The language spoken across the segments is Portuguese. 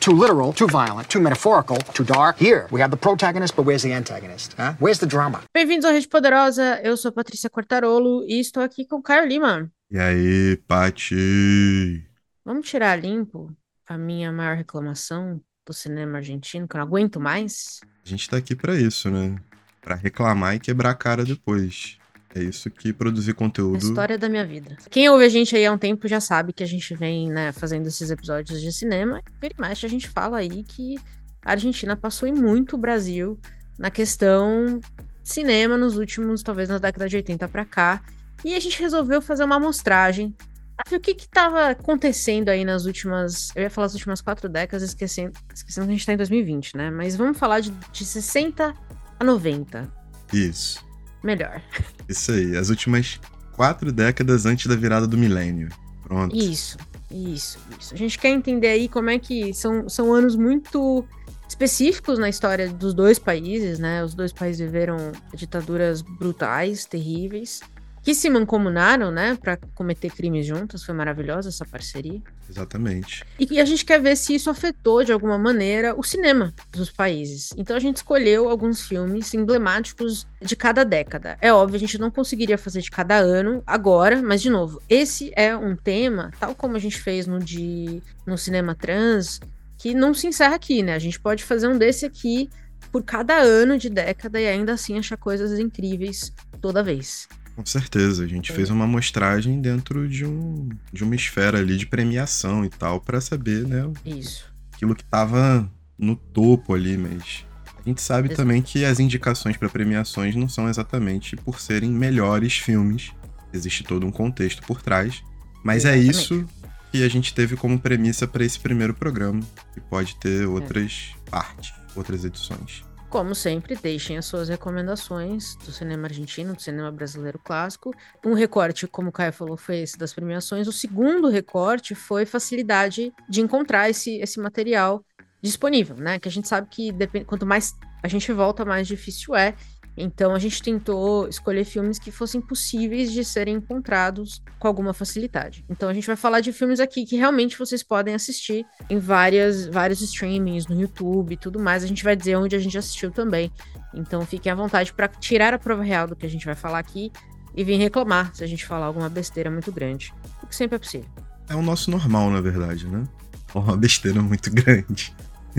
Too literal, too violent, too metaphorical, too dark. Here, we have the protagonist, but where's the antagonist? Huh? Where's the drama? Bem-vindos à Rede Poderosa, eu sou a Patrícia Quartarolo e estou aqui com o Caio Lima. E aí, Pati? Vamos tirar limpo a minha maior reclamação do cinema argentino, que eu não aguento mais? A gente tá aqui pra isso, né? Pra reclamar e quebrar a cara depois. É isso que produzir A conteúdo... história da minha vida. Quem ouve a gente aí há um tempo já sabe que a gente vem, né, fazendo esses episódios de cinema. E mais a gente fala aí que a Argentina passou em muito o Brasil na questão cinema nos últimos, talvez na década de 80 pra cá. E a gente resolveu fazer uma amostragem pra ver o que tava acontecendo aí nas últimas... Eu ia falar as últimas 4 décadas, esquecendo que a gente tá em 2020, né? Mas vamos falar de 60 a 90. Isso. Melhor. Isso aí. As últimas 4 décadas antes da virada do milênio. Pronto. Isso. A gente quer entender aí como é que são anos muito específicos na história dos dois países, né? Os dois países viveram ditaduras brutais, terríveis, que se mancomunaram, né, pra cometer crimes juntos. Foi maravilhosa essa parceria. Exatamente. E a gente quer ver se isso afetou, de alguma maneira, o cinema dos países. Então a gente escolheu alguns filmes emblemáticos de cada década. É óbvio, a gente não conseguiria fazer de cada ano agora, mas, de novo, esse é um tema, tal como a gente fez no Cinema Trans, que não se encerra aqui, né? A gente pode fazer um desse aqui por cada ano de década e ainda assim achar coisas incríveis toda vez. Com certeza. A gente fez uma amostragem dentro de uma esfera ali de premiação e tal, pra saber, né? Isso. Aquilo que tava no topo ali, mas... A gente sabe também que as indicações pra premiações não são exatamente por serem melhores filmes. Existe todo um contexto por trás. Mas Exatamente. É isso que a gente teve como premissa pra esse primeiro programa. E pode ter outras partes, outras edições. Como sempre, deixem as suas recomendações do cinema argentino, do cinema brasileiro clássico. Um recorte, como o Caio falou, foi esse das premiações. O segundo recorte foi facilidade de encontrar esse material disponível, né? Que a gente sabe que quanto mais a gente volta, mais difícil é. Então a gente tentou escolher filmes que fossem possíveis de serem encontrados com alguma facilidade. Então a gente vai falar de filmes aqui que realmente vocês podem assistir em vários streamings, no YouTube e tudo mais. A gente vai dizer onde a gente assistiu também. Então fiquem à vontade para tirar a prova real do que a gente vai falar aqui e vir reclamar se a gente falar alguma besteira muito grande. O que sempre é possível. É o nosso normal, na verdade, né? Uma besteira muito grande.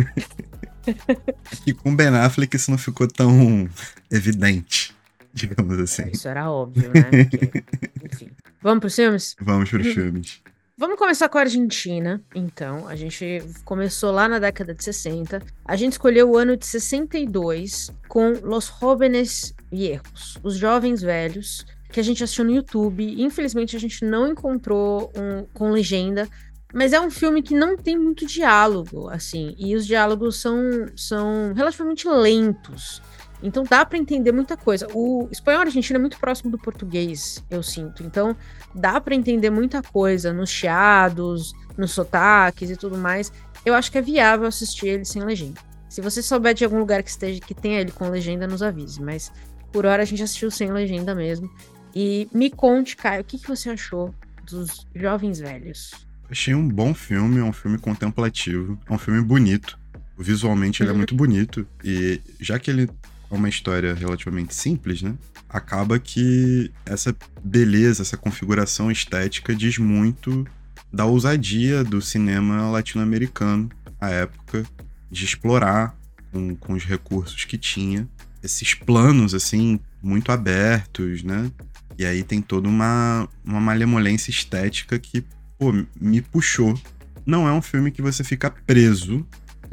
E com Ben Affleck isso não ficou tão evidente, digamos assim. Isso era óbvio, né? Porque, enfim. Vamos pros filmes? Vamos pros filmes. Vamos começar com a Argentina, então. A gente começou lá na década de 60. A gente escolheu o ano de 62 com Los Jóvenes Viejos, Os Jovens Velhos, que a gente assistiu no YouTube. Infelizmente, a gente não encontrou com legenda, mas é um filme que não tem muito diálogo, assim, e os diálogos são relativamente lentos. Então dá pra entender muita coisa. O espanhol argentino é muito próximo do português, eu sinto. Então dá pra entender muita coisa nos chiados, nos sotaques e tudo mais. Eu acho que é viável assistir ele sem legenda. Se você souber de algum lugar que tenha ele com legenda, nos avise. Mas por hora a gente assistiu sem legenda mesmo. E me conte, Caio, o que você achou dos Jovens Velhos? Achei um bom filme, é um filme contemplativo, é um filme bonito. Visualmente ele é muito bonito. E já que ele é uma história relativamente simples, né? Acaba que essa beleza, essa configuração estética diz muito da ousadia do cinema latino-americano à época, de explorar com os recursos que tinha esses planos, assim, muito abertos, né? E aí tem toda uma malemolência estética que, pô, me puxou. Não é um filme que você fica preso,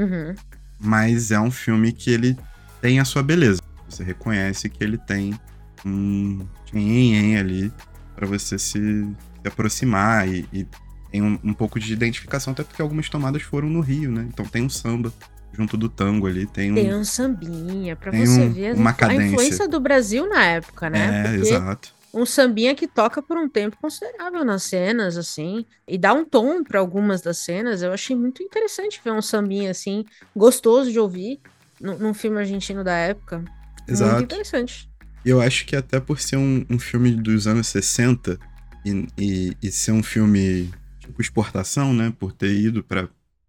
mas é um filme que ele tem a sua beleza. Você reconhece que ele tem um ali pra você se aproximar e tem um pouco de identificação, até porque algumas tomadas foram no Rio, né? Então tem um samba junto do tango ali, tem um sambinha, pra você ver a influência do Brasil na época, né? Porque exato. Um sambinha que toca por um tempo considerável nas cenas, assim, e dá um tom pra algumas das cenas. Eu achei muito interessante ver um sambinha, assim, gostoso de ouvir num filme argentino da época. Exato. Muito interessante. Eu acho que até por ser um filme dos anos 60 e ser um filme tipo exportação, né, por ter ido pra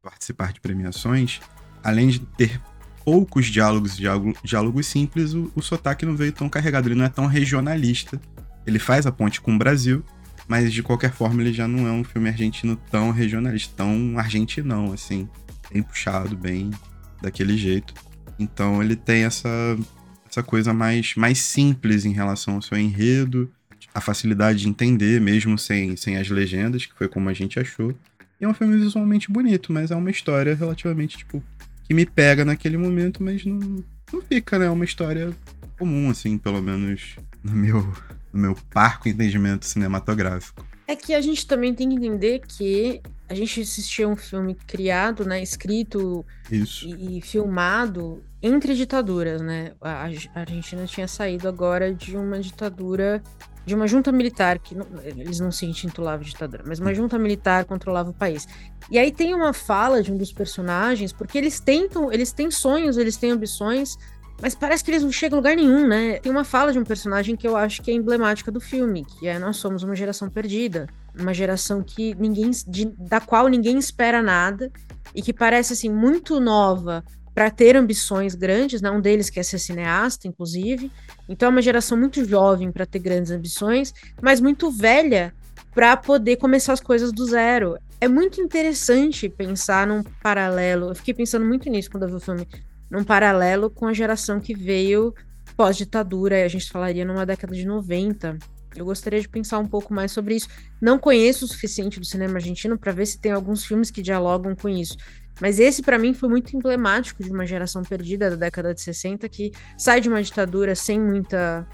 participar de premiações, além de ter poucos diálogos simples, o sotaque não veio tão carregado, ele não é tão regionalista. Ele faz a ponte com o Brasil, mas de qualquer forma ele já não é um filme argentino tão regionalista, tão argentinão, assim, bem puxado, bem daquele jeito. Então ele tem essa coisa mais simples em relação ao seu enredo, a facilidade de entender, mesmo sem as legendas, que foi como a gente achou. E é um filme visualmente bonito, mas é uma história relativamente, tipo, que me pega naquele momento, mas não fica, né? É uma história comum, assim, pelo menos no meu parco entendimento cinematográfico. É que a gente também tem que entender que a gente assistiu um filme criado, né, escrito e filmado entre ditaduras, né? A Argentina tinha saído agora de uma ditadura, de uma junta militar, que eles não se intitulavam ditadura, mas uma junta militar controlava o país. E aí tem uma fala de um dos personagens, porque eles têm sonhos, eles têm ambições, mas parece que eles não chegam a lugar nenhum, né? Tem uma fala de um personagem que eu acho que é emblemática do filme, que é: nós somos uma geração perdida, uma geração que da qual ninguém espera nada e que parece, assim, muito nova para ter ambições grandes, né? Um deles quer ser cineasta, inclusive. Então é uma geração muito jovem para ter grandes ambições, mas muito velha para poder começar as coisas do zero. É muito interessante pensar num paralelo. Eu fiquei pensando muito nisso quando eu vi o filme. Num paralelo com a geração que veio pós-ditadura, e a gente falaria numa década de 90. Eu gostaria de pensar um pouco mais sobre isso. Não conheço o suficiente do cinema argentino para ver se tem alguns filmes que dialogam com isso. Mas esse, para mim, foi muito emblemático de uma geração perdida da década de 60, que sai de uma ditadura sem muita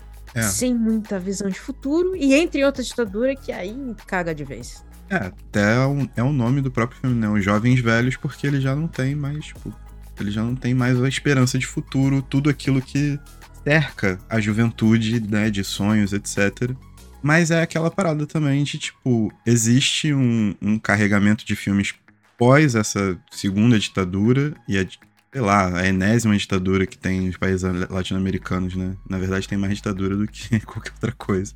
visão de futuro, e entra em outra ditadura que aí caga de vez. Até é o nome do próprio filme, né? Os Jovens Velhos, porque ele já não tem mais, tipo, ele já não tem mais a esperança de futuro, tudo aquilo que cerca a juventude, né, de sonhos, etc. Mas é aquela parada também de, tipo, existe um carregamento de filmes pós essa segunda ditadura e a enésima ditadura que tem nos países latino-americanos, né? Na verdade, tem mais ditadura do que qualquer outra coisa.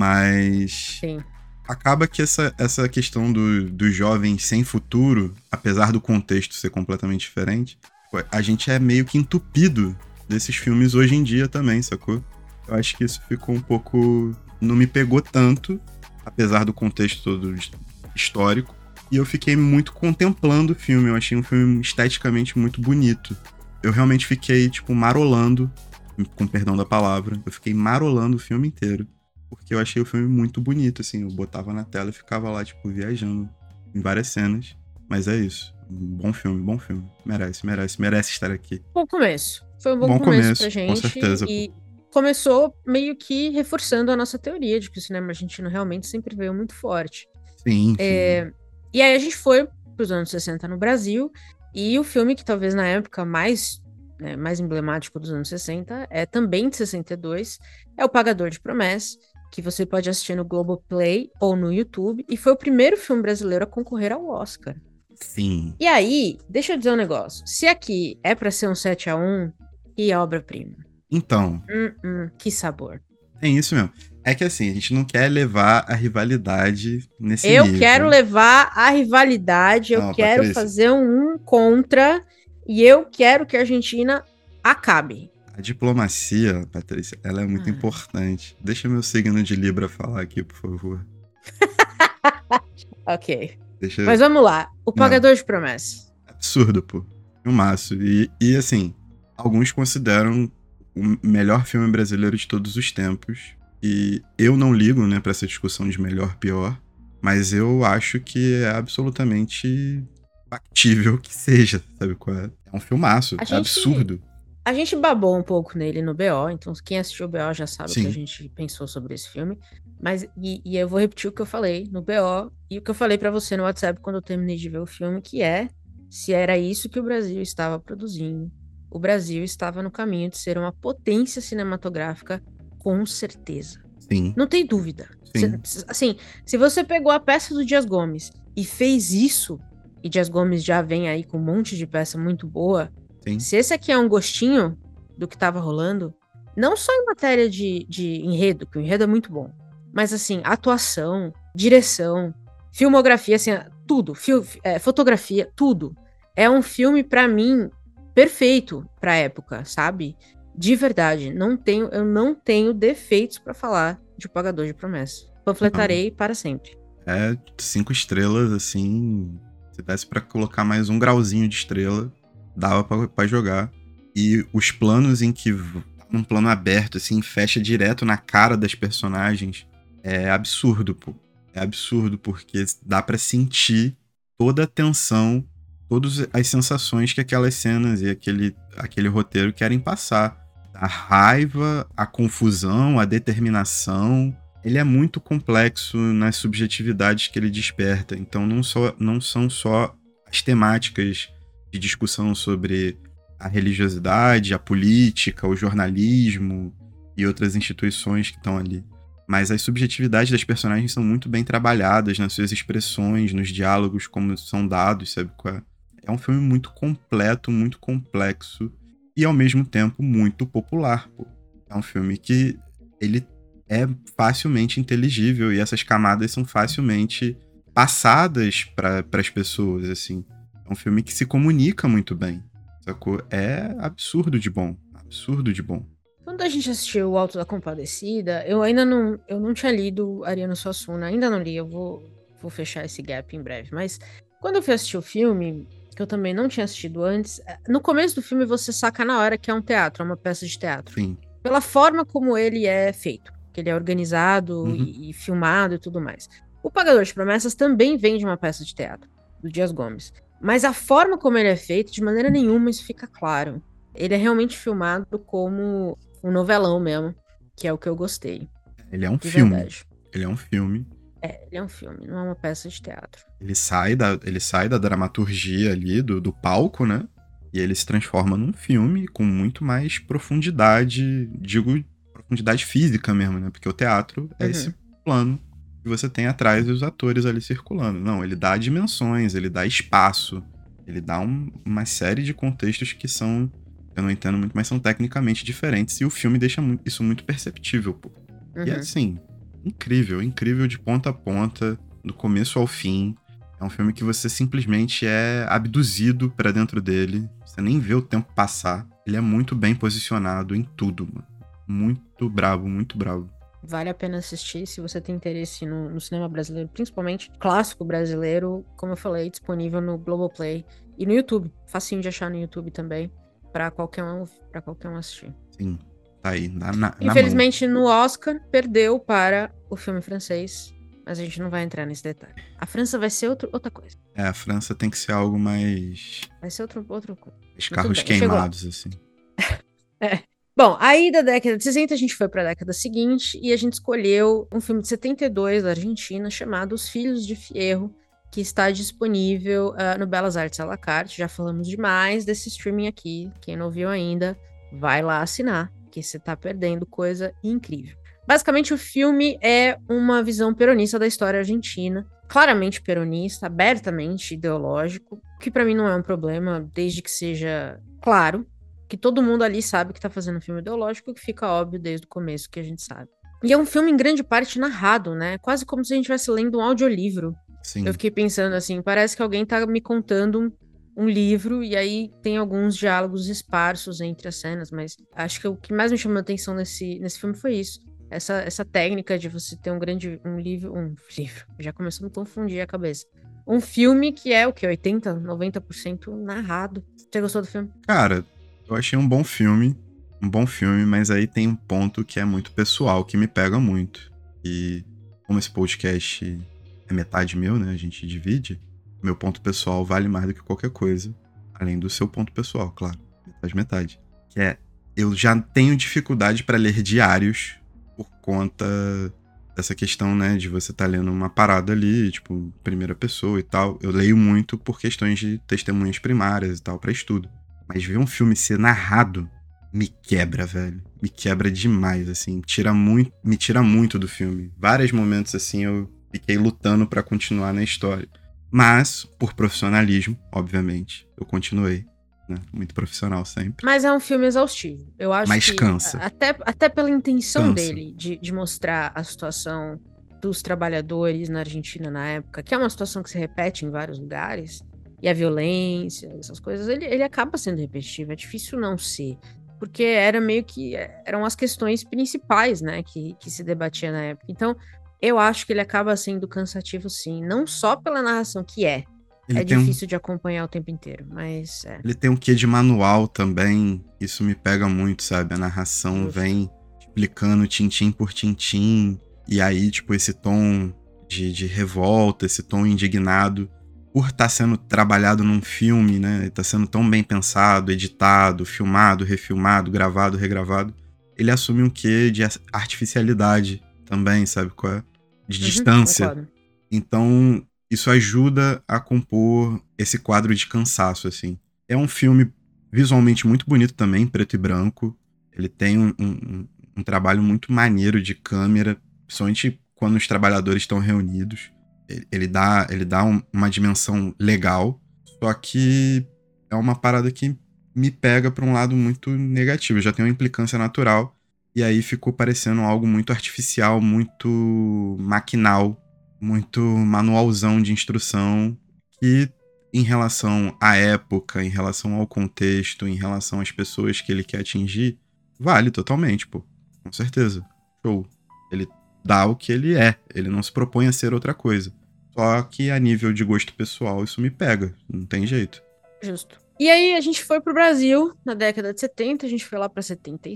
Mas Sim. Acaba que essa questão dos jovens sem futuro, apesar do contexto ser completamente diferente, a gente é meio que entupido desses filmes hoje em dia também, sacou? Eu acho que isso ficou um pouco... Não me pegou tanto, apesar do contexto todo histórico. E eu fiquei muito contemplando o filme. Eu achei um filme esteticamente muito bonito. Eu realmente fiquei, tipo, marolando, com perdão da palavra. Eu fiquei marolando o filme inteiro. Porque eu achei o filme muito bonito, assim. Eu botava na tela e ficava lá, tipo, viajando em várias cenas. Mas é isso. Bom filme. Merece estar aqui. Bom começo. Foi um bom começo pra gente. Com certeza. E começou meio que reforçando a nossa teoria de que o cinema argentino realmente sempre veio muito forte. Sim. E aí a gente foi pros anos 60 no Brasil, e o filme que talvez na época mais emblemático dos anos 60 é também de 62, é O Pagador de Promessas, que você pode assistir no Globoplay ou no YouTube, e foi o primeiro filme brasileiro a concorrer ao Oscar. Sim. E aí, deixa eu dizer um negócio. Se aqui é pra ser um 7-1, e obra-prima? Então. Que sabor. É isso mesmo. É que assim, a gente não quer levar a rivalidade nesse nível. Eu quero levar a rivalidade, eu quero Patrícia, fazer um contra, e eu quero que a Argentina acabe. A diplomacia, Patrícia, ela é muito importante. Deixa meu signo de Libra falar aqui, por favor. Ok. Mas vamos lá. O Pagador de Promessas. Absurdo, pô. Filmaço. E assim, alguns consideram o melhor filme brasileiro de todos os tempos. E eu não ligo, né, pra essa discussão de melhor, pior. Mas eu acho que é absolutamente factível que seja, sabe qual é? É um filmaço, é absurdo. A gente babou um pouco nele no BO, então quem assistiu o BO já sabe Sim. o que a gente pensou sobre esse filme. Mas, e eu vou repetir o que eu falei no BO e o que eu falei pra você no WhatsApp quando eu terminei de ver o filme, que é: se era isso que o Brasil estava produzindo, o Brasil estava no caminho de ser uma potência cinematográfica, com certeza. Sim. Não tem dúvida. Sim. Se você pegou a peça do Dias Gomes e fez isso, e Dias Gomes já vem aí com um monte de peça muito boa, Sim. se esse aqui é um gostinho do que estava rolando, não só em matéria de enredo, que o enredo é muito bom, mas assim, atuação, direção, filmografia, assim, tudo, fotografia, tudo. é um filme, pra mim, perfeito pra época, sabe? De verdade. Eu não tenho defeitos pra falar de O Pagador de Promessas. Panfletarei para sempre. 5 estrelas, assim. Se desse pra colocar mais um grauzinho de estrela, dava pra jogar. E os planos em que, num plano aberto, assim, fecha direto na cara das personagens, é absurdo, pô. É absurdo, porque dá pra sentir toda a tensão, todas as sensações que aquelas cenas e aquele roteiro querem passar. A raiva, a confusão, a determinação. Ele é muito complexo nas subjetividades que ele desperta. Então não são só as temáticas de discussão sobre a religiosidade, a política, o jornalismo e outras instituições que estão ali. Mas as subjetividades das personagens são muito bem trabalhadas nas suas expressões, nos diálogos, como são dados, sabe qual é? É um filme muito completo, muito complexo e, ao mesmo tempo, muito popular, pô. É um filme que ele é facilmente inteligível e essas camadas são facilmente passadas para as pessoas, assim. É um filme que se comunica muito bem, sacou? É absurdo de bom, absurdo de bom. Quando a gente assistiu O Alto da Compadecida, eu não tinha lido Ariano Suassuna, ainda não li, eu vou fechar esse gap em breve, mas quando eu fui assistir o filme, que eu também não tinha assistido antes, no começo do filme você saca na hora que é um teatro, é uma peça de teatro. Sim. Pela forma como ele é feito, que ele é organizado e filmado e tudo mais. O Pagador de Promessas também vem de uma peça de teatro, do Dias Gomes. Mas a forma como ele é feito, de maneira nenhuma isso fica claro. Ele é realmente filmado como um novelão mesmo, que é o que eu gostei. Ele é um de filme. Verdade. Ele é um filme. Ele é um filme, não é uma peça de teatro. Ele sai da dramaturgia ali, do palco, né? E ele se transforma num filme com muito mais profundidade, digo, profundidade física mesmo, né? Porque o teatro é esse plano que você tem atrás dos atores ali circulando. Não, ele dá dimensões, ele dá espaço, ele dá uma série de contextos que são, eu não entendo muito, mas são tecnicamente diferentes e o filme deixa isso muito perceptível, pô. E assim, incrível de ponta a ponta, do começo ao fim. É um filme que você simplesmente é abduzido pra dentro dele. Você nem vê o tempo passar. Ele é muito bem posicionado em tudo, mano. Muito bravo, muito bravo. Vale a pena assistir se você tem interesse no cinema brasileiro, principalmente clássico brasileiro, como eu falei, disponível no Globoplay e no YouTube. Facinho de achar no YouTube também, pra qualquer um assistir. Sim, tá aí, Infelizmente, no Oscar, perdeu para o filme francês. Mas a gente não vai entrar nesse detalhe. A França vai ser outra coisa. A França tem que ser algo mais... Vai ser outra coisa. Os carros queimados, assim. Bom, aí da década de 60 a gente foi para a década seguinte e a gente escolheu um filme de 72 da Argentina chamado Os Filhos de Fierro, que está disponível no Belas Artes à la carte. Já falamos demais desse streaming aqui. Quem não viu ainda, vai lá assinar, que você tá perdendo coisa incrível. Basicamente, o filme é uma visão peronista da história argentina, claramente peronista, abertamente ideológico, que pra mim não é um problema, desde que seja claro, que todo mundo ali sabe que tá fazendo um filme ideológico, que fica óbvio desde o começo que a gente sabe. E é um filme, em grande parte, narrado, né? Quase como se a gente estivesse lendo um audiolivro. Sim. Eu fiquei pensando assim, parece que alguém tá me contando um livro, e aí tem alguns diálogos esparsos entre as cenas, mas acho que o que mais me chamou a atenção nesse filme foi isso. Essa técnica de você ter um livro, já começou a me confundir a cabeça. Um filme que é o que? 80%, 90% narrado. Você gostou do filme? Cara, eu achei um bom filme, mas aí tem um ponto que é muito pessoal, que me pega muito. E como esse podcast é metade meu, né, a gente divide, meu ponto pessoal vale mais do que qualquer coisa, além do seu ponto pessoal, claro, metade. Que é, eu já tenho dificuldade pra ler diários por conta dessa questão, né, de você tá lendo uma parada ali, tipo, primeira pessoa e tal. Eu leio muito por questões de testemunhas primárias e tal, pra estudo. Mas ver um filme ser narrado me quebra, velho. Me quebra demais, assim. Me tira muito do filme. Vários momentos, assim, eu fiquei lutando pra continuar na história. Mas, por profissionalismo, obviamente, eu continuei. Né? Muito profissional sempre. Mas é um filme exaustivo. Eu acho Mas que cansa. Até pela intenção dele de mostrar a situação dos trabalhadores na Argentina na época, que é uma situação que se repete em vários lugares, e a violência, essas coisas, ele acaba sendo repetitivo. É difícil não ser. Porque era meio que... Eram as questões principais, né? Que se debatia na época. Então, eu acho que ele acaba sendo cansativo, sim. Não só pela narração que é. Ele É tem difícil de acompanhar o tempo inteiro, mas é. Ele tem um quê de manual também. Isso me pega muito, sabe? A narração Justo. vem explicando tintim por tintim. E aí, tipo, esse tom de revolta, esse tom indignado, por estar sendo trabalhado num filme, né? Tá sendo tão bem pensado, editado, filmado, refilmado, gravado, regravado. Ele assume um quê de artificialidade também, sabe qual é? De distância. Concordo. Então, isso ajuda a compor esse quadro de cansaço, assim. É um filme visualmente muito bonito também, preto e branco. Ele tem um trabalho muito maneiro de câmera, principalmente quando os trabalhadores estão reunidos. Ele dá uma dimensão legal, só que é uma parada que me pega pra um lado muito negativo. Já tem uma implicância natural, e aí ficou parecendo algo muito artificial, muito maquinal, muito manualzão de instrução, que em relação à época, em relação ao contexto, em relação às pessoas que ele quer atingir, vale totalmente, pô. Com certeza. Show. Ele dá o que ele é. Ele não se propõe a ser outra coisa. Só que a nível de gosto pessoal, isso me pega. Não tem jeito. Justo. E aí a gente foi pro Brasil na década de 70, a gente foi lá pra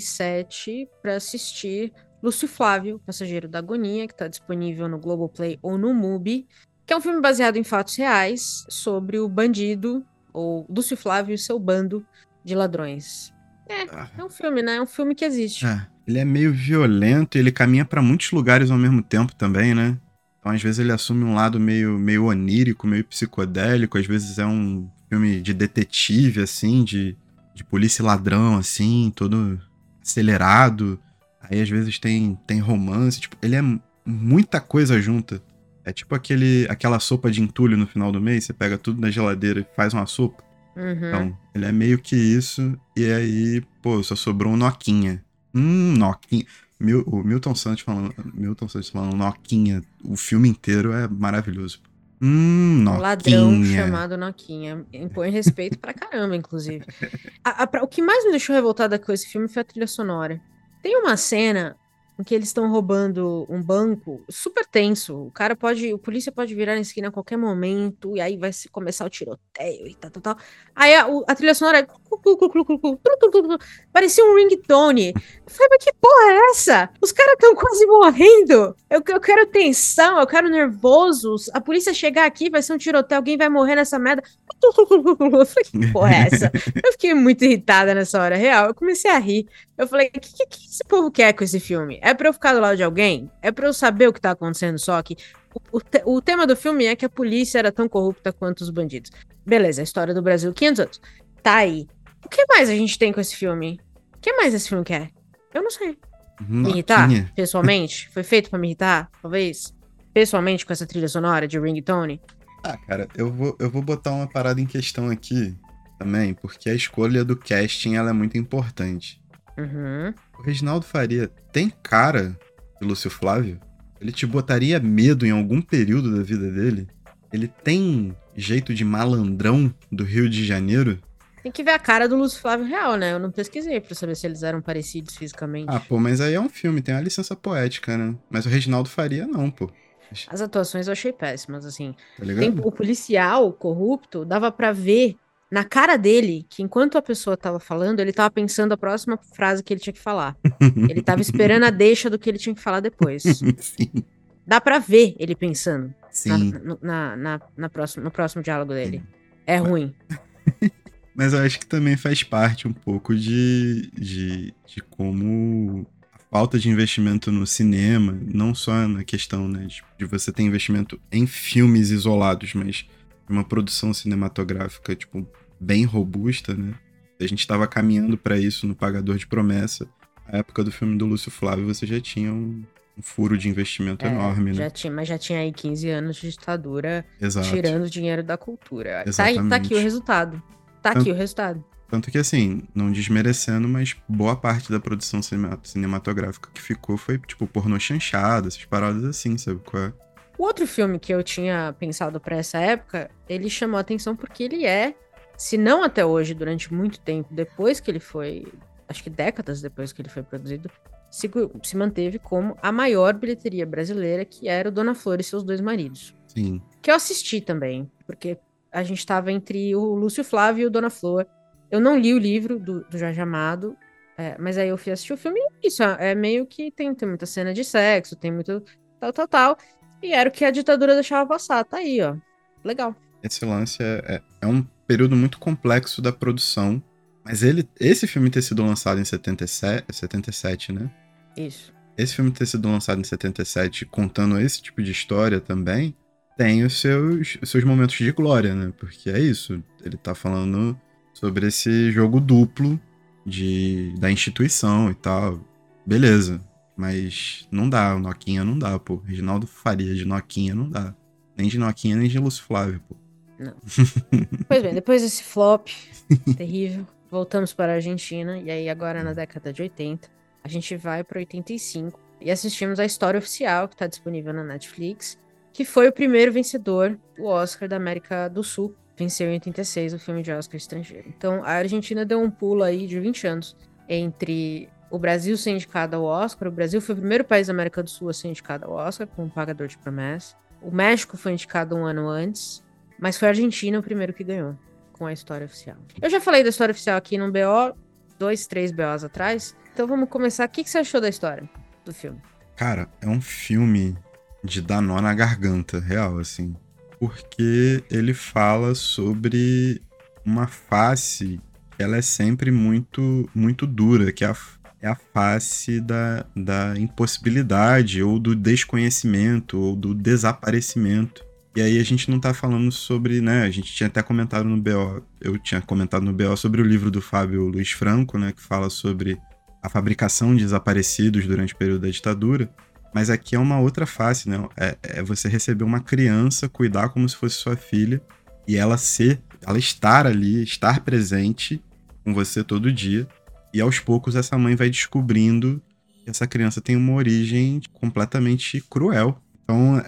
77 pra assistir Lúcio Flávio, Passageiro da Agonia, que tá disponível no Globoplay ou no Mubi, que é um filme baseado em fatos reais sobre o bandido, ou Lúcio Flávio e seu bando de ladrões. É um filme, né? É um filme que existe. Ele é meio violento e ele caminha pra muitos lugares ao mesmo tempo também, né? Então, às vezes, ele assume um lado meio onírico, meio psicodélico. Às vezes é um filme de detetive, assim, de polícia e ladrão, assim, todo acelerado. Aí, às vezes, tem romance. Tipo, ele é muita coisa junta. É tipo aquela sopa de entulho no final do mês. Você pega tudo na geladeira e faz uma sopa. Então, ele é meio que isso. E aí, pô, só sobrou um Noquinha. Noquinha. O Milton Santos falando Noquinha o filme inteiro é maravilhoso. Noquinha. Um ladrão chamado Noquinha. Impõe respeito pra caramba, inclusive. O que mais me deixou revoltada com esse filme foi a trilha sonora. Tem uma cena em que eles estão roubando um banco super tenso. O polícia pode virar na esquina a qualquer momento, e aí vai começar o tiroteio e tal. Aí a trilha sonora é... parecia um ringtone. Eu falei, mas que porra é essa? Os caras estão quase morrendo. Eu quero tensão, eu quero nervoso. A polícia chegar aqui, vai ser um tiroteio, alguém vai morrer nessa merda. Eu falei, que porra é essa? Eu fiquei muito irritada nessa hora, real. Eu comecei a rir. Eu falei, o que esse povo quer com esse filme? É pra eu ficar do lado de alguém? É pra eu saber o que tá acontecendo só que... O tema do filme é que a polícia era tão corrupta quanto os bandidos. Beleza, a história do Brasil, 500 anos. Tá aí. O que mais a gente tem com esse filme? O que mais esse filme quer? Eu não sei. Me irritar? Pessoalmente? Foi feito pra me irritar? Talvez? Pessoalmente com essa trilha sonora de ringtone? Cara, eu vou botar uma parada em questão aqui também, porque a escolha do casting ela é muito importante. O Reginaldo Faria tem cara de Lúcio Flávio? Ele te botaria medo em algum período da vida dele? Ele tem jeito de malandrão do Rio de Janeiro? Tem que ver a cara do Lúcio Flávio real, né? Eu não pesquisei pra saber se eles eram parecidos fisicamente. Pô, mas aí é um filme, tem uma licença poética, né? Mas o Reginaldo Faria não, pô. As atuações eu achei péssimas, assim. Tá ligado? O policial corrupto, dava pra ver na cara dele que enquanto a pessoa tava falando, ele tava pensando a próxima frase que ele tinha que falar. Ele tava esperando a deixa do que ele tinha que falar depois. Sim. Dá pra ver ele pensando. Sim. No próximo diálogo dele. É ruim. Mas eu acho que também faz parte um pouco de como a falta de investimento no cinema, não só na questão, né, de você ter investimento em filmes isolados, mas uma produção cinematográfica, tipo, bem robusta, né? A gente estava caminhando para isso no Pagador de Promessa. Na época do filme do Lúcio Flávio, você já tinha um furo de investimento enorme, né? Mas já tinha aí 15 anos de ditadura. Exato. Tirando dinheiro da cultura. Exatamente. Tá aqui o resultado. Aqui o resultado. Tanto que, assim, não desmerecendo, mas boa parte da produção cinematográfica que ficou foi, tipo, pornô chanchada, essas paradas assim, sabe qual é? O outro filme que eu tinha pensado pra essa época, ele chamou a atenção porque ele é, se não até hoje, durante muito tempo, depois que ele foi, acho que décadas depois que ele foi produzido, se manteve como a maior bilheteria brasileira, que era o Dona Flor e Seus Dois Maridos. Sim. Que eu assisti também, porque a gente tava entre o Lúcio Flávio e o Dona Flor. Eu não li o livro do Jorge Amado, mas aí eu fui assistir o filme e isso, é meio que tem muita cena de sexo, tem muito tal. E era o que a ditadura deixava passar, tá aí, ó. Legal. Esse lance é um período muito complexo da produção, mas esse filme ter sido lançado em 77, né? Isso. Esse filme ter sido lançado em 77, contando esse tipo de história também, tem os seus momentos de glória, né? Porque é isso, ele tá falando sobre esse jogo duplo da instituição e tal. Beleza, mas não dá, o Noquinha não dá, pô. Reginaldo Faria de Noquinha não dá. Nem de Noquinha, nem de Lúcio Flávio, pô. Não. Pois bem, depois desse flop terrível, voltamos para a Argentina, e aí agora na década de 80, a gente vai para 85 e assistimos a História Oficial, que está disponível na Netflix, que foi o primeiro vencedor do Oscar da América do Sul. Venceu em 86 o filme de Oscar estrangeiro. Então a Argentina deu um pulo aí de 20 anos entre o Brasil ser indicado ao Oscar. O Brasil foi o primeiro país da América do Sul a ser indicado ao Oscar, com o Pagador de Promessa. O México foi indicado um ano antes, mas foi a Argentina o primeiro que ganhou, com a História Oficial. Eu já falei da História Oficial aqui no BO, 3 BOs atrás. Então vamos começar. O que você achou da história do filme? Cara, é um filme de dar nó na garganta, real, assim. Porque ele fala sobre uma face que ela é sempre muito, muito dura, que é a face da impossibilidade, ou do desconhecimento, ou do desaparecimento. E aí a gente não tá falando sobre, né, a gente tinha até comentado no BO, eu tinha comentado no BO sobre o livro do Fábio Luiz Franco, né, que fala sobre a fabricação de desaparecidos durante o período da ditadura, mas aqui é uma outra face, né, é você receber uma criança, cuidar como se fosse sua filha, e ela estar ali, estar presente com você todo dia, e aos poucos essa mãe vai descobrindo que essa criança tem uma origem completamente cruel. Então,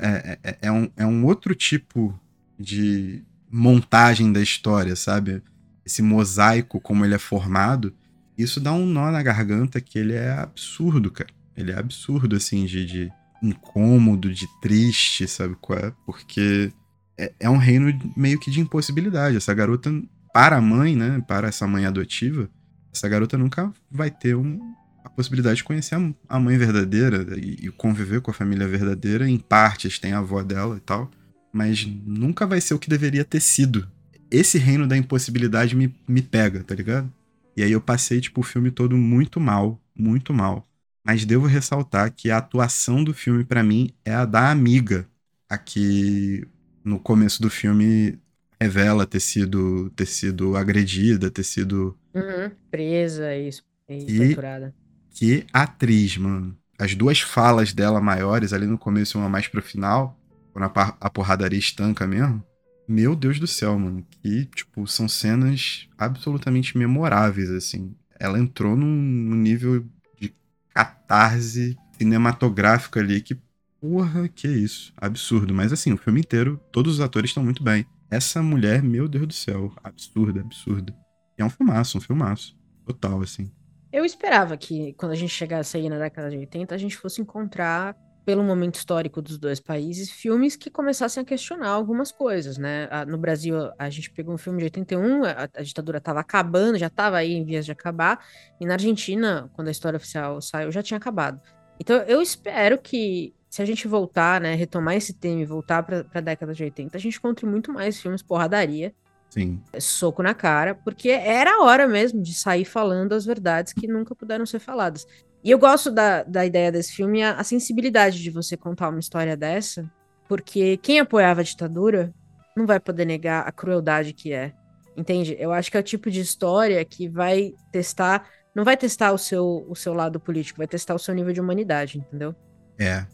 é um outro tipo de montagem da história, sabe? Esse mosaico, como ele é formado, isso dá um nó na garganta que ele é absurdo, cara. Ele é absurdo, assim, de incômodo, de triste, sabe qual é? Porque é um reino meio que de impossibilidade. Essa garota, para a mãe, né? Para essa mãe adotiva, essa garota nunca vai ter a possibilidade de conhecer a mãe verdadeira e conviver com a família verdadeira. Em partes tem a avó dela e tal, mas nunca vai ser o que deveria ter sido. Esse reino da impossibilidade me pega, tá ligado? E aí eu passei, tipo, o filme todo muito mal, muito mal. Mas devo ressaltar que a atuação do filme, pra mim, é a da amiga, a que no começo do filme revela ter sido agredida, ter sido... Presa e torturada. Que atriz, mano. As duas falas dela maiores, ali no começo e uma mais pro final, quando a porradaria estanca mesmo. Meu Deus do céu, mano. Que, tipo, são cenas absolutamente memoráveis, assim. Ela entrou num nível de catarse cinematográfica ali que, porra, que isso. Absurdo. Mas, assim, o filme inteiro, todos os atores estão muito bem. Essa mulher, meu Deus do céu. Absurda, absurda. E é um filmaço. Total, assim. Eu esperava que, quando a gente chegasse aí na década de 80, a gente fosse encontrar, pelo momento histórico dos dois países, filmes que começassem a questionar algumas coisas, né? No Brasil, a gente pegou um filme de 81, a ditadura estava acabando, já estava aí em vias de acabar, e na Argentina, quando a História Oficial saiu, já tinha acabado. Então, eu espero que, se a gente voltar, né, retomar esse tema e voltar para a década de 80, a gente encontre muito mais filmes porradaria, Sim. Soco na cara, porque era a hora mesmo de sair falando as verdades que nunca puderam ser faladas. E eu gosto da ideia desse filme, a sensibilidade de você contar uma história dessa, porque quem apoiava a ditadura não vai poder negar a crueldade que é. Entende? Eu acho que é o tipo de história que vai testar, não vai testar o seu lado político, vai testar o seu nível de humanidade, entendeu? É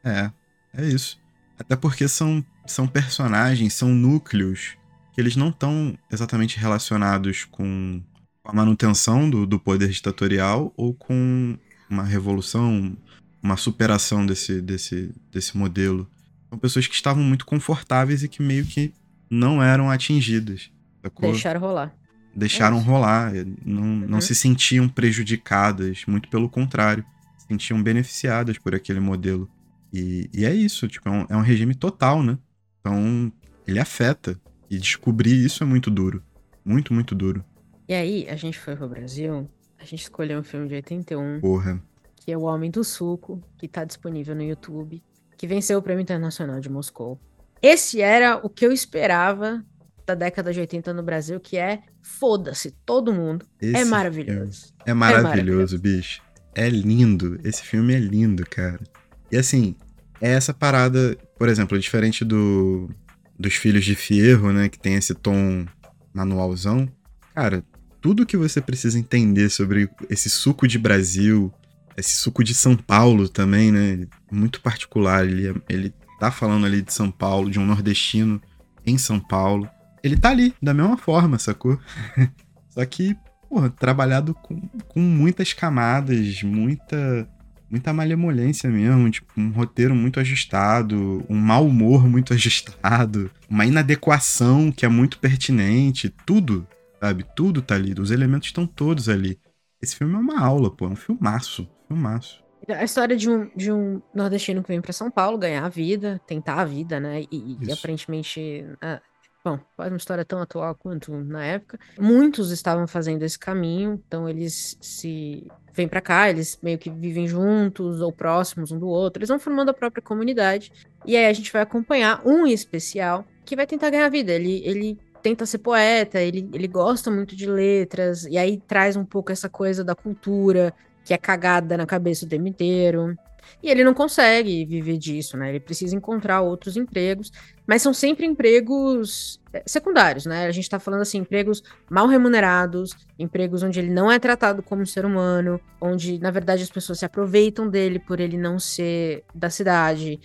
isso. Até porque são personagens, são núcleos que eles não estão exatamente relacionados com a manutenção do poder ditatorial ou com uma revolução, uma superação desse modelo. São pessoas que estavam muito confortáveis e que meio que não eram atingidas. Sacou? Deixaram rolar. Deixaram rolar, não Uhum. se sentiam prejudicadas, muito pelo contrário, se sentiam beneficiadas por aquele modelo. E é isso, tipo, é um regime total, né? Então, ele afeta. E descobrir isso é muito duro. Muito, muito duro. E aí, a gente foi pro Brasil, a gente escolheu um filme de 81, Porra. que é O Homem do Suco, que tá disponível no YouTube, que venceu o Prêmio Internacional de Moscou. Esse era o que eu esperava da década de 80 no Brasil, que é foda-se todo mundo. Esse É maravilhoso. É maravilhoso, bicho. É lindo. Esse filme é lindo, cara. E assim, é essa parada, por exemplo, diferente dos Filhos de Fierro, né? Que tem esse tom manualzão. Cara, tudo que você precisa entender sobre esse suco de Brasil, esse suco de São Paulo também, né? Muito particular. Ele tá falando ali de São Paulo, de um nordestino em São Paulo. Ele tá ali, da mesma forma, sacou? Só que, porra, trabalhado com muitas camadas, muita malemolência mesmo, tipo, um roteiro muito ajustado, um mau humor muito ajustado, uma inadequação que é muito pertinente, tudo, sabe? Tudo tá ali, os elementos estão todos ali. Esse filme é uma aula, pô, é um filmaço. A história de um nordestino que vem pra São Paulo ganhar a vida, tentar a vida, né? E Isso. aparentemente... Bom, é uma história tão atual quanto na época. Muitos estavam fazendo esse caminho, então eles se vêm pra cá, eles meio que vivem juntos ou próximos um do outro, eles vão formando a própria comunidade. E aí a gente vai acompanhar um em especial que vai tentar ganhar a vida. Ele tenta ser poeta, ele gosta muito de letras, e aí traz um pouco essa coisa da cultura, que é cagada na cabeça o tempo inteiro. E ele não consegue viver disso, né? Ele precisa encontrar outros empregos, mas são sempre empregos secundários, né? A gente tá falando assim, empregos mal remunerados, empregos onde ele não é tratado como um ser humano, onde, na verdade, as pessoas se aproveitam dele por ele não ser da cidade.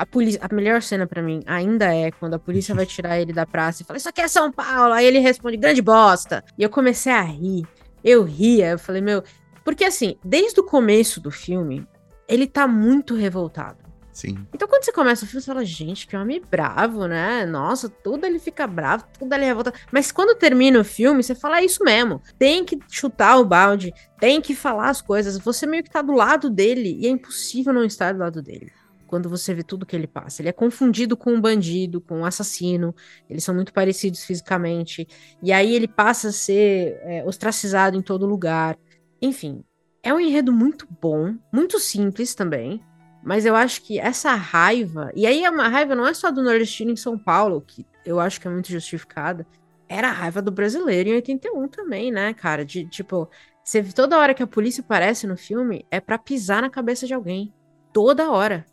A melhor cena pra mim ainda é quando a polícia vai tirar ele da praça e fala, isso aqui é São Paulo, aí ele responde, grande bosta. E eu comecei a rir, eu ria, eu falei, meu... Porque assim, desde o começo do filme, ele tá muito revoltado. Sim. Então quando você começa o filme, você fala, gente, que homem bravo, né? Nossa, tudo ele fica bravo, tudo ele revolta. Mas quando termina o filme, você fala, é isso mesmo. Tem que chutar o balde, tem que falar as coisas. Você meio que tá do lado dele e é impossível não estar do lado dele. Quando você vê tudo que ele passa. Ele é confundido com um bandido, com um assassino. Eles são muito parecidos fisicamente. E aí ele passa a ser ostracizado em todo lugar. Enfim, é um enredo muito bom, muito simples também, mas eu acho que essa raiva, e aí uma raiva não é só do nordestino em São Paulo, que eu acho que é muito justificada, era a raiva do brasileiro em 81 também, né, cara? De tipo, você vê toda hora que a polícia aparece no filme é pra pisar na cabeça de alguém. Toda hora.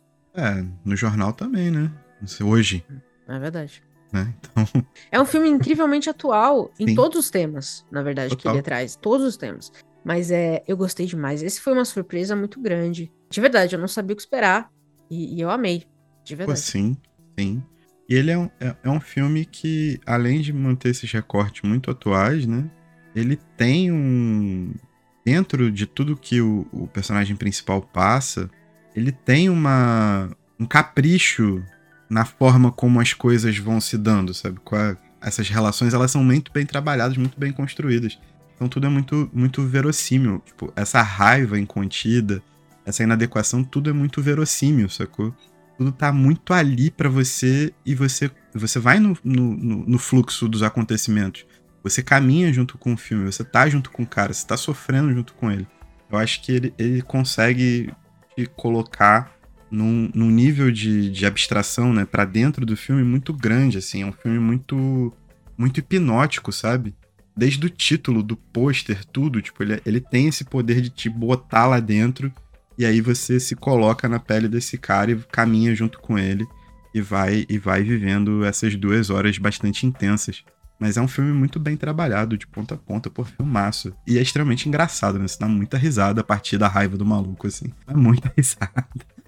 No jornal também, né? Hoje. É verdade. Né? Então... É um filme incrivelmente atual em Sim. todos os temas, na verdade, Total. que ele traz. Todos os temas. Mas eu gostei demais. Esse foi uma surpresa muito grande. De verdade, eu não sabia o que esperar. E eu amei. De verdade. Pô, sim. E ele é um filme que, além de manter esses recortes muito atuais, né? Ele tem um... Dentro de tudo que o personagem principal passa, ele tem um capricho na forma como as coisas vão se dando, sabe? Essas relações, elas são muito bem trabalhadas, muito bem construídas. Então tudo é muito, muito verossímil. Tipo, essa raiva incontida, essa inadequação, tudo é muito verossímil, sacou? Tudo tá muito ali pra você e você vai no fluxo dos acontecimentos. Você caminha junto com o filme, você tá junto com o cara, você tá sofrendo junto com ele. Eu acho que ele consegue te colocar num nível de abstração, né, pra dentro do filme muito grande, assim. É um filme muito, muito hipnótico, sabe? Desde o título, do pôster, tudo, tipo, ele tem esse poder de te botar lá dentro e aí você se coloca na pele desse cara e caminha junto com ele e vai vivendo essas 2 horas bastante intensas. Mas é um filme muito bem trabalhado, de ponta a ponta, por filmaço. E é extremamente engraçado, né? Você dá muita risada a partir da raiva do maluco, assim. Dá muita risada.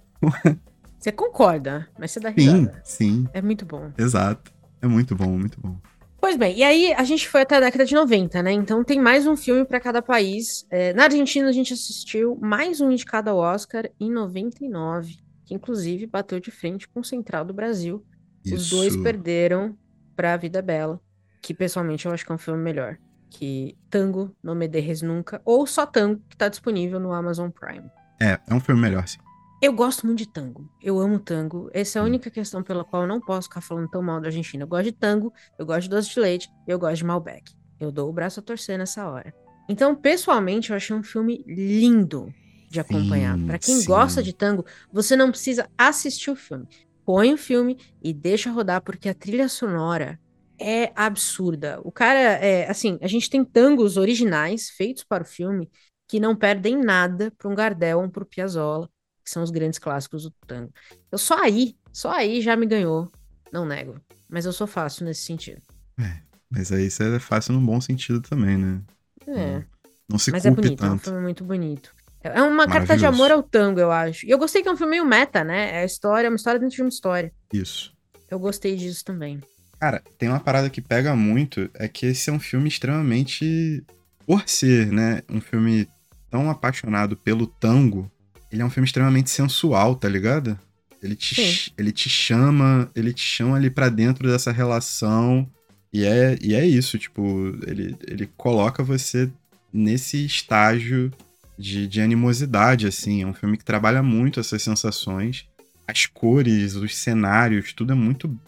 Você concorda, mas você dá risada. Sim. É muito bom. Exato. É muito bom, muito bom. Pois bem, e aí a gente foi até a década de 90, né? Então tem mais um filme pra cada país. Na Argentina a gente assistiu mais um indicado ao Oscar em 99. que inclusive bateu de frente com o Central do Brasil. Os dois Isso. perderam pra Vida é Bela, que pessoalmente eu acho que é um filme melhor que Tango, No Me Dejes Nunca, ou só Tango, que tá disponível no Amazon Prime. É um filme melhor, sim. Eu gosto muito de tango. Eu amo tango. Essa é a Sim. única questão pela qual eu não posso ficar falando tão mal da Argentina. Eu gosto de tango, eu gosto de doce de leite e eu gosto de Malbec. Eu dou o braço a torcer nessa hora. Então, pessoalmente, eu achei um filme lindo de acompanhar. Pra quem gosta Sim. de tango, você não precisa assistir o filme. Põe o filme e deixa rodar, porque a trilha sonora é absurda. O cara é assim, a gente tem tangos originais feitos para o filme que não perdem nada para um Gardel ou para o Piazzolla, que são os grandes clássicos do tango. Eu só aí já me ganhou, não nego. Mas eu sou fácil nesse sentido. Mas aí isso é fácil num bom sentido também, né? É, Não se mas é culpe bonito, é um tanto. filme muito bonito. É uma carta de amor Maravilhoso. ao tango, eu acho. E eu gostei que é um filme meio meta, né? É uma história dentro de uma história. Isso. Eu gostei disso também. Cara, tem uma parada que pega muito, é que esse é um filme extremamente, por ser, né, um filme tão apaixonado pelo tango, ele é um filme extremamente sensual, tá ligado? Sim. Ele te chama ali pra dentro dessa relação, e é isso, tipo, ele coloca você nesse estágio de animosidade, assim, é um filme que trabalha muito essas sensações, as cores, os cenários, tudo é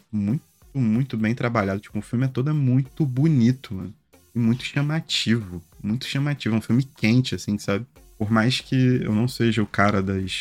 muito bem trabalhado. Tipo, o filme é todo muito bonito, mano. E muito chamativo. Muito chamativo. É um filme quente, assim, sabe? Por mais que eu não seja o cara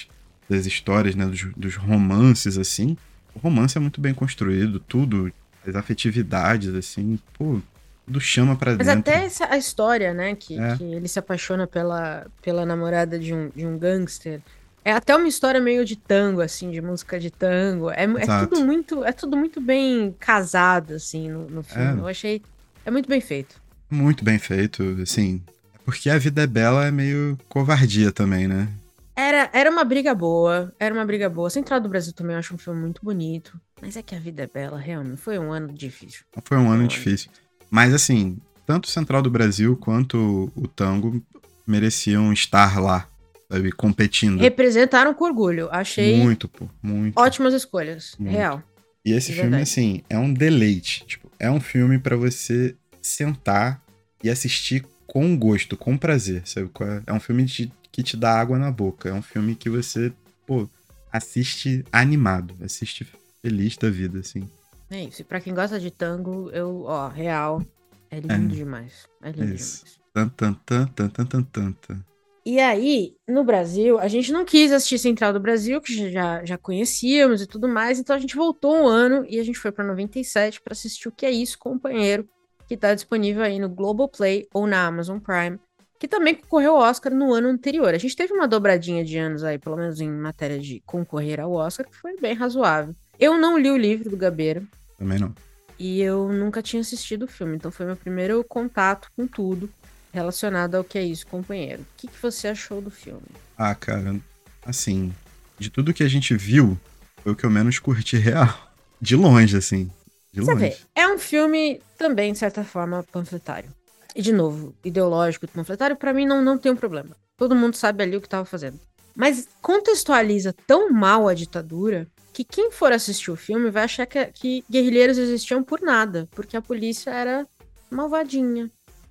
das histórias, né? Dos romances, assim. O romance é muito bem construído, tudo. As afetividades, assim. Pô, tudo chama pra Mas dentro. até a história, né? É, Que ele se apaixona pela namorada de um gangster. É até uma história meio de tango, assim, de música de tango. exato. É tudo muito bem casado, assim, no filme. É Eu achei. É muito bem feito. muito bem feito, assim. É porque A Vida é Bela é meio covardia também, né? Era uma briga boa. Era uma briga boa. Central do Brasil também eu acho um filme muito bonito. Mas é que A Vida é Bela, realmente. Foi um ano difícil. Foi um Foi ano um ano. difícil. Mas assim, tanto o Central do Brasil quanto o Tango mereciam estar lá, sabe, competindo. Representaram com orgulho. Achei Muito, pô, muito, ótimas escolhas. muito. Real. E esse De filme, verdade. assim, é um deleite. Tipo, é um filme pra você sentar e assistir com gosto, com prazer, sabe? É um filme que te dá água na boca. É um filme que você, pô, assiste animado, assiste feliz da vida, assim. É isso. E pra quem gosta de tango, real. É É, lindo demais. É é lindo isso. demais. Tan, tan, tan, tan, tan, tan, tan, tan. E aí, no Brasil, a gente não quis assistir Central do Brasil, que já conhecíamos e tudo mais, então a gente voltou um ano e a gente foi pra 97 pra assistir O Que É Isso, Companheiro, que tá disponível aí no Globoplay ou na Amazon Prime, que também concorreu ao Oscar no ano anterior. A gente teve uma dobradinha de anos aí, pelo menos em matéria de concorrer ao Oscar, que foi bem razoável. Eu não li o livro do Gabeira, Também não. e eu nunca tinha assistido o filme, então foi meu primeiro contato com tudo relacionado ao Que É Isso, Companheiro. O que você achou do filme? Ah, cara, assim, de tudo que a gente viu, foi o que eu menos curti real. De longe, assim. De Você vê, longe. é um filme também, de certa forma, panfletário. E, de novo, ideológico, panfletário, pra mim não tem um problema. Todo mundo sabe ali o que tava fazendo. Mas contextualiza tão mal a ditadura que quem for assistir o filme vai achar que guerrilheiros existiam por nada, porque a polícia era malvadinha.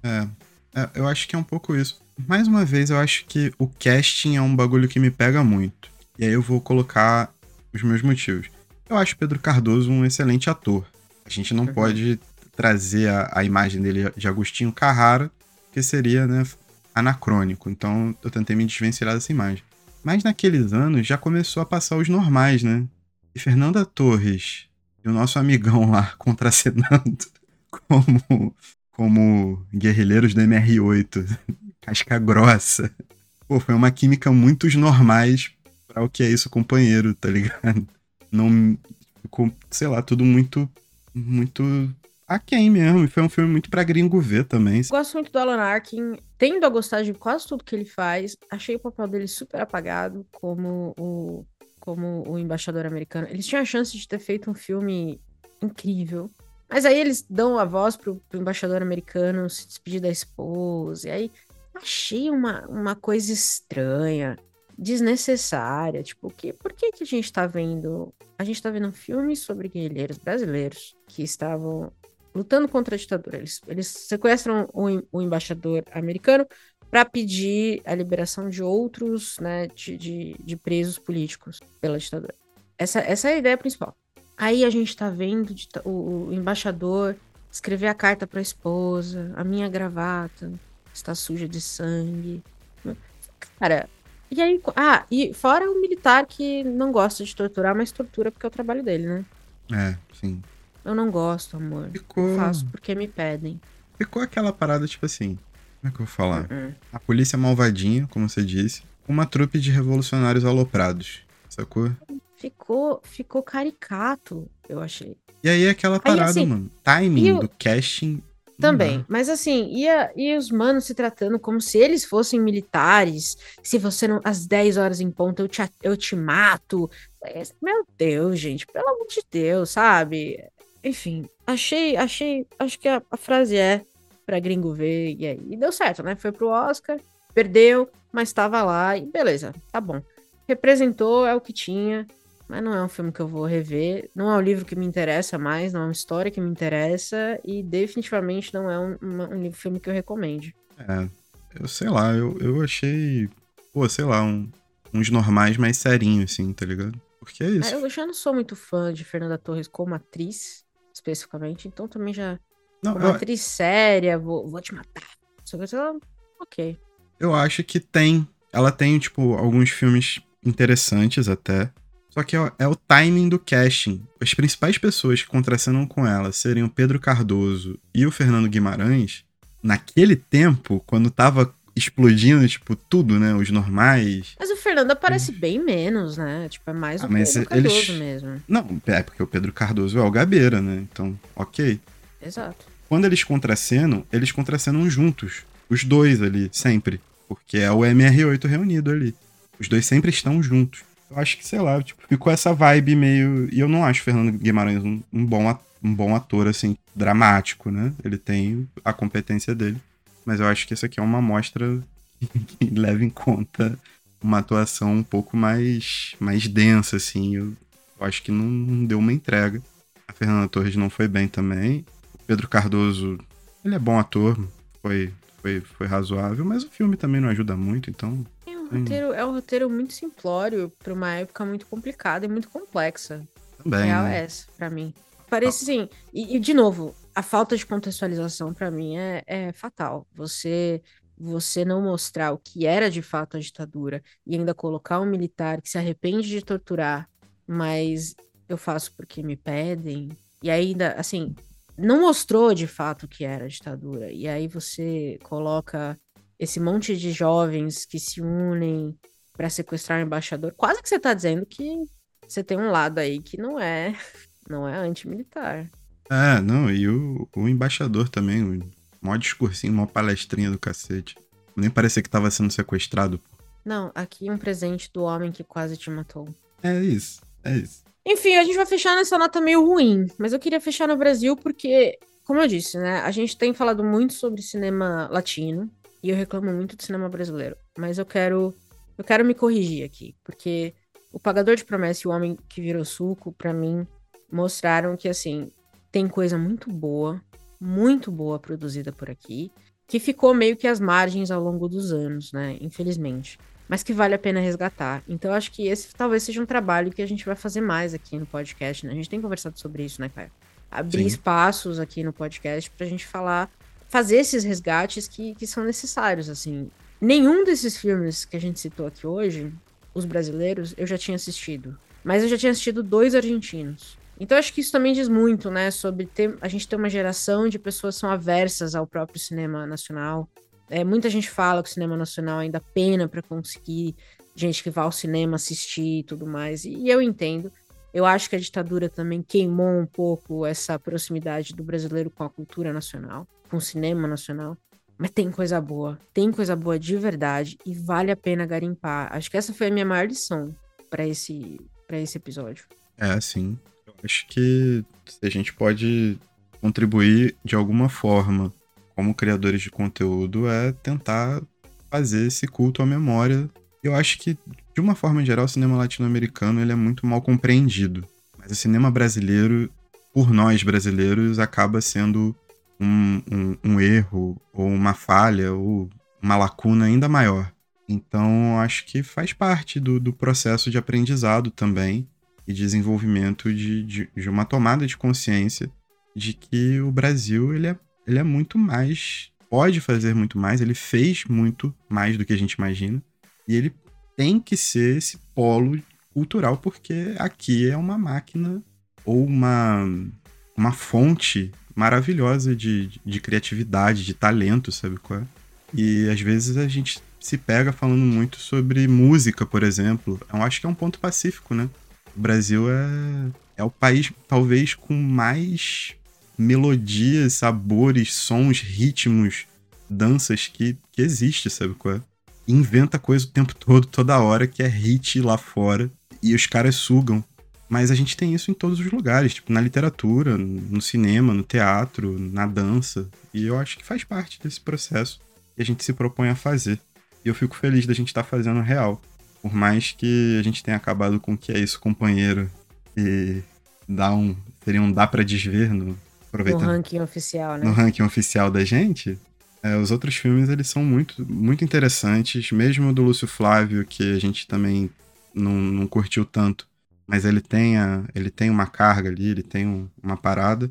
Eu acho que é um pouco isso. Mais uma vez, eu acho que o casting é um bagulho que me pega muito. E aí eu vou colocar os meus motivos. Eu acho Pedro Cardoso um excelente ator. A gente não pode trazer a imagem dele de Agostinho Carrara, que seria, né, anacrônico. Então eu tentei me desvencilhar dessa imagem. Mas naqueles anos já começou a passar os normais, né? E Fernanda Torres e o nosso amigão lá contracenando como guerrilheiros do MR8, casca grossa. Pô, foi uma química muito normais pra o que é isso, companheiro, tá ligado? Não ficou, sei lá, tudo muito aquém mesmo. E foi um filme muito pra gringo ver também. Gosto muito do Alan Arkin, tendo a gostar de quase tudo que ele faz. Achei o papel dele super apagado como o embaixador americano. Eles tinham a chance de ter feito um filme incrível. Mas aí eles dão a voz pro embaixador americano se despedir da esposa. E aí achei uma coisa estranha. desnecessária. Tipo, por que que a gente tá vendo... A gente tá vendo filmes sobre guerrilheiros brasileiros que estavam lutando contra a ditadura. Eles sequestram o embaixador americano para pedir a liberação de outros, né, de presos políticos pela ditadura. Essa é a ideia principal. Aí a gente tá vendo o embaixador escrever a carta pra esposa, a minha gravata está suja de sangue. Cara, e aí... Ah, e fora o militar que não gosta de torturar, mas tortura porque é o trabalho dele, né? É, sim. Eu não gosto, amor. Ficou... Eu faço porque me pedem. Ficou aquela parada, tipo assim... Como é que eu vou falar? Uh-uh. A polícia malvadinha, como você disse, uma trupe de revolucionários aloprados, sacou? Ficou caricato, eu achei. E aí aquela parada, assim, mano. Timing do casting. Também, mas assim, e os manos se tratando como se eles fossem militares, se você não, às 10 horas em ponto eu te mato. Meu Deus, gente, pelo amor de Deus, sabe? Enfim, acho que a frase é pra gringo ver, e aí e deu certo, né? Foi pro Oscar, perdeu, mas tava lá, e beleza, tá bom. Representou, é o que tinha. Mas não é um filme que eu vou rever, não é um livro que me interessa mais, não é uma história que me interessa e definitivamente não é um filme que eu recomende. É, eu sei lá, eu achei, pô, sei lá, uns normais mais serinhos, assim, tá ligado? Porque é isso. Eu já não sou muito fã de Fernanda Torres como atriz, especificamente, então também já, Não, como atriz séria, vou te matar. Ok. Eu acho que ela tem, tipo, alguns filmes interessantes até. Só que é o timing do casting. As principais pessoas que contracenam com ela seriam o Pedro Cardoso e o Fernando Guimarães. Naquele tempo, quando tava explodindo, tipo, tudo, né? Os normais. Mas o Fernando aparece bem menos, né? Tipo, é mais o mas Pedro Cardoso mesmo. Não, é porque o Pedro Cardoso é o Gabeira, né? Então, ok. Exato. Quando eles contracenam juntos. Os dois ali, sempre. Porque é o MR8 reunido ali. Os dois sempre estão juntos. Eu acho que, sei lá, tipo, ficou essa vibe meio... E eu não acho o Fernando Guimarães um bom ator, assim, dramático, né? Ele tem a competência dele. Mas eu acho que isso aqui é uma amostra que leva em conta uma atuação um pouco mais densa, assim. Eu acho que não deu uma entrega. A Fernanda Torres não foi bem também. O Pedro Cardoso, ele é bom ator, foi razoável, mas o filme também não ajuda muito, então... É um roteiro muito simplório pra uma época muito complicada e muito complexa. Também, real né? É essa, pra mim. Parece assim, e de novo, a falta de contextualização pra mim é fatal. Você não mostrar o que era de fato a ditadura e ainda colocar um militar que se arrepende de torturar, mas eu faço porque me pedem, e ainda, assim, não mostrou de fato o que era a ditadura, e aí você coloca esse monte de jovens que se unem pra sequestrar o embaixador. Quase que você tá dizendo que você tem um lado aí que não é antimilitar. Não, e o embaixador também, o maior discursinho, maior palestrinha do cacete. Nem parecia que tava sendo sequestrado. Não, aqui um presente do homem que quase te matou. É isso. Enfim, a gente vai fechar nessa nota meio ruim, mas eu queria fechar no Brasil porque, como eu disse, né, a gente tem falado muito sobre cinema latino e eu reclamo muito do cinema brasileiro, mas eu quero me corrigir aqui, porque O Pagador de Promessas e O Homem que Virou Suco, pra mim, mostraram que, assim, tem coisa muito boa produzida por aqui, que ficou meio que às margens ao longo dos anos, né, infelizmente, mas que vale a pena resgatar. Então, eu acho que esse talvez seja um trabalho que a gente vai fazer mais aqui no podcast, né, a gente tem conversado sobre isso, né, Caio? Abrir espaços aqui no podcast pra gente fazer esses resgates que são necessários, assim. Nenhum desses filmes que a gente citou aqui hoje, os brasileiros, eu já tinha assistido. Mas eu já tinha assistido 2 argentinos. Então acho que isso também diz muito, né, sobre a gente ter uma geração de pessoas que são aversas ao próprio cinema nacional. Muita gente fala que o cinema nacional ainda pena para conseguir gente que vá ao cinema assistir e tudo mais. E eu entendo. Eu acho que a ditadura também queimou um pouco essa proximidade do brasileiro com a cultura nacional, com o cinema nacional. Mas tem coisa boa de verdade e vale a pena garimpar. Acho que essa foi a minha maior lição para esse episódio. Sim. Eu acho que se a gente pode contribuir de alguma forma como criadores de conteúdo é tentar fazer esse culto à memória. Eu acho que de uma forma geral, o cinema latino-americano ele é muito mal compreendido. Mas o cinema brasileiro, por nós brasileiros, acaba sendo um erro, ou uma falha, ou uma lacuna ainda maior. Então, acho que faz parte do processo de aprendizado também e desenvolvimento de uma tomada de consciência de que o Brasil ele é muito mais, pode fazer muito mais, ele fez muito mais do que a gente imagina, e ele tem que ser esse polo cultural, porque aqui é uma máquina ou uma fonte maravilhosa de criatividade, de talento, sabe qual é? E às vezes a gente se pega falando muito sobre música, por exemplo. Eu acho que é um ponto pacífico, né? O Brasil é o país, talvez, com mais melodias, sabores, sons, ritmos, danças que existe, sabe qual é? Inventa coisa o tempo todo, toda hora, que é hit lá fora. E os caras sugam. Mas a gente tem isso em todos os lugares, tipo, na literatura, no cinema, no teatro, na dança. E eu acho que faz parte desse processo que a gente se propõe a fazer. E eu fico feliz da gente estar fazendo real. Por mais que a gente tenha acabado com o que é isso, companheiro, e seria um dá pra desver no ranking oficial, né? No ranking oficial da gente. Os outros filmes, eles são muito, muito interessantes. Mesmo o do Lúcio Flávio, que a gente também não curtiu tanto. Mas ele tem uma carga ali, ele tem uma parada.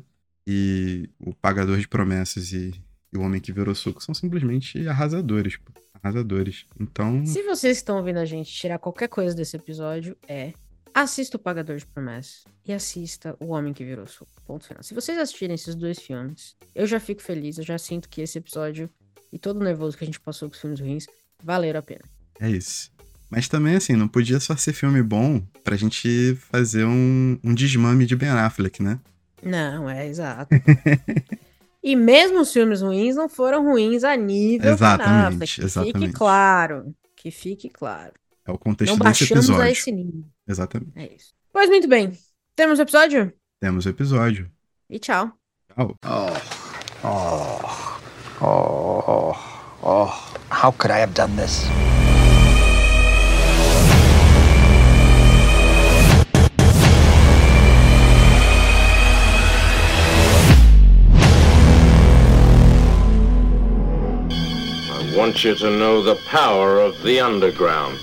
E o Pagador de Promessas e O Homem que Virou Suco são simplesmente arrasadores, pô. Arrasadores. Então... Se vocês estão ouvindo a gente tirar qualquer coisa desse episódio, assista o Pagador de Promessas e assista O Homem que Virou Suco. Ponto final. Se vocês assistirem esses dois filmes, eu já fico feliz, eu já sinto que esse episódio e todo o nervoso que a gente passou com os filmes ruins valeram a pena. É isso. Mas também, assim, não podia só ser filme bom pra gente fazer um desmame de Ben Affleck, né? Não, exato. E mesmo os filmes ruins não foram ruins a nível exatamente, Ben Affleck. Que fique claro. É o contexto não desse episódio. Não baixamos a esse nível. Exatamente. É isso. Pois muito bem. Temos o episódio? Temos o episódio. E tchau. Tchau. How could I have done this? I want you to know the power of the underground.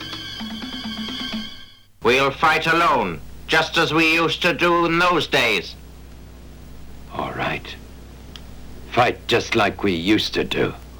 We'll fight alone, just as we used to do in those days. All right. Fight just like we used to do.